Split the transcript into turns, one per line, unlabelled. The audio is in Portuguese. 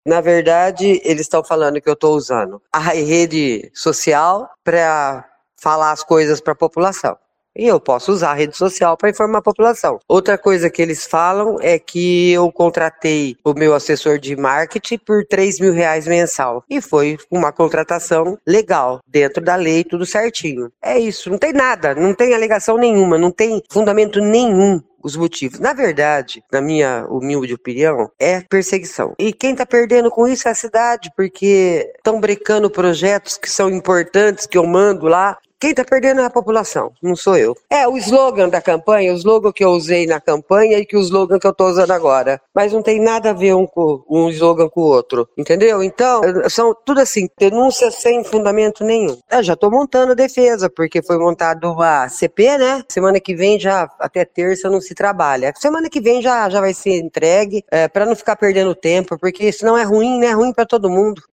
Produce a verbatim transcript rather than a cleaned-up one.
Na verdade, eles estão falando que eu estou usando a rede social para falar as coisas para a população. E eu posso usar a rede social para informar a população. Outra coisa que eles falam é que eu contratei o meu assessor de marketing por três mil reais mensal. E foi uma contratação legal, dentro da lei, tudo certinho. É isso, não tem nada, não tem alegação nenhuma, não tem fundamento nenhum. Os motivos. Na verdade, na minha humilde opinião, é perseguição. E quem tá perdendo com isso é a cidade, porque estão brecando projetos que são importantes, que eu mando lá. Quem tá perdendo é a população, não sou eu. É, o slogan da campanha, o slogan que eu usei na campanha e que o slogan que eu tô usando agora. Mas não tem nada a ver um, com, um slogan com o outro, entendeu? Então, são tudo assim, denúncias sem fundamento nenhum. Eu já tô montando a defesa, porque foi montado a C P, né? Semana que vem já, até terça, não se trabalha. Semana que vem já, já vai ser entregue, é, para não ficar perdendo tempo, porque senão é ruim, né? É ruim para todo mundo.